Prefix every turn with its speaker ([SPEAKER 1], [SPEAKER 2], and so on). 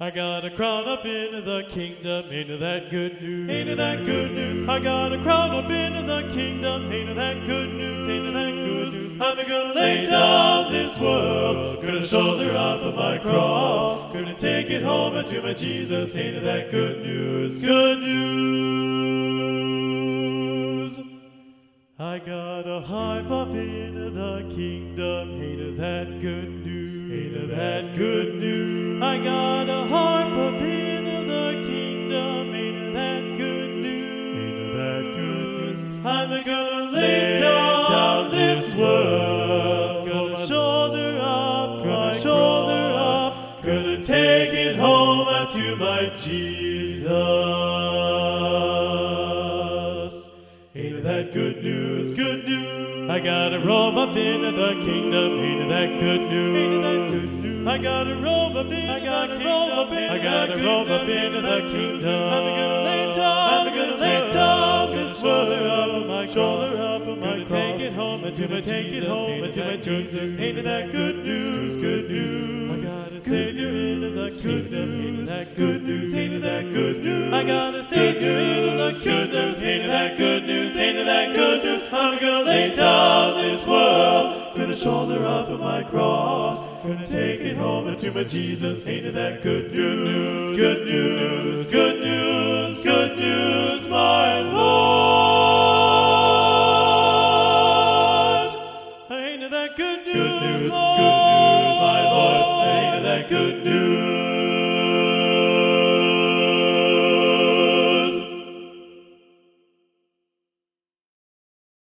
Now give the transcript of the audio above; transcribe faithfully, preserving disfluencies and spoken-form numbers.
[SPEAKER 1] I got a crown up into the kingdom, into that good news, into that good news. I got a crown up into the kingdom, into that good news, into that good news. I'm gonna lay down this world, gonna shoulder up my cross, gonna take it home unto my Jesus, into that good news, good news. I got a harp up into the kingdom, into that good news, into that good news. I got a harp up into the kingdom, into that good news, into that good news. I'm gonna lay down this world, gonna shoulder up, gonna shoulder up, gonna take it home unto my Jesus. Ain't that good news, good news. I gotta robe up into the kingdom, ain't that good news, ain't that good news. I gotta robe up into, I gotta robe up into, I gotta robe up into the kingdom. I'm gonna lay down, I'm gonna lay down this shoulder up my shoulder up my cross. Gonna take it home unto my take it home unto my Jesus. Ain't that good news, good news. I got a Savior into the kingdom, ain't that good news, ain't that good news. I got a Savior into the kingdom, ain't that good news, ain't that good news. I'm gonna lay down this world, gonna shoulder up my cross, gonna take it home unto my Jesus. Ain't that good news, good news, good news, good news, my Lord. Ain't that good news, good news, good news, my Lord. Ain't that good news.